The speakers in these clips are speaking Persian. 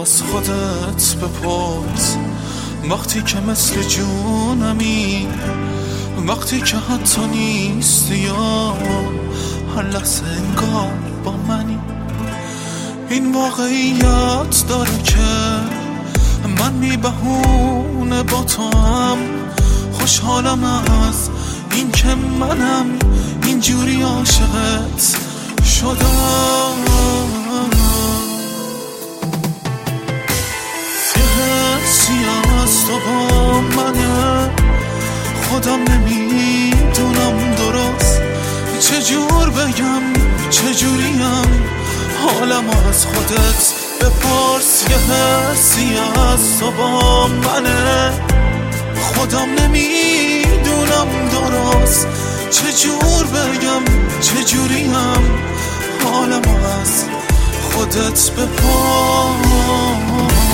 از خودت بپرس، وقتی که مثل جونمی، وقتی که حتی نیستی یا هر لحظه انگار با منی. این واقعیت داره که من بی بهونه با تو هم خوشحالم از این که منم اینجوری عاشقت شدم. یه حسی از تو با منه، خودم نمیدونم درست چجور بگم چجوریم، حالم از خودت بپرس. یه حسی از تو با منه، خودم نمیدونم درست چجور بگم چجوریم، حالم از خودت بپرس.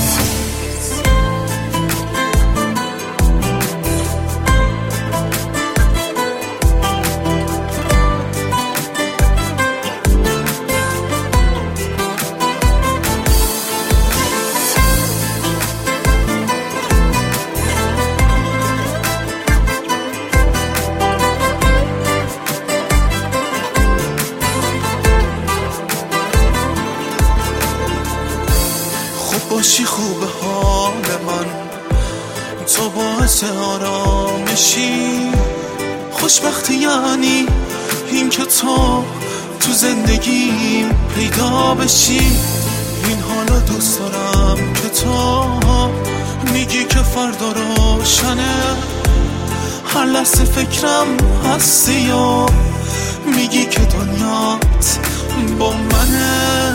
باشی خوب حال من، تو باعث آرامشی، خوشبختی یعنی این که تو زندگیم پیدا بشی. این حالا دوست دارم که تو میگی که فردا روشنه، هر لحظه فکرم هستی و میگی که دنیات با منه.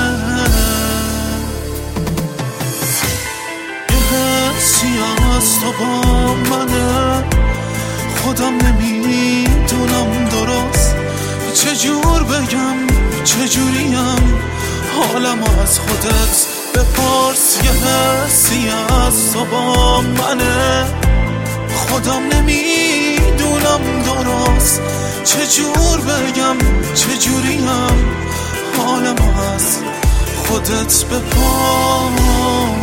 از تو با منه، خودم نمیدونم درست چجور بگم چجوریم، حالم از خودت بپرس. یه حسی از تو با منه، خودم نمیدونم درست چجور بگم چجوریم، حالم از خودت بپرس.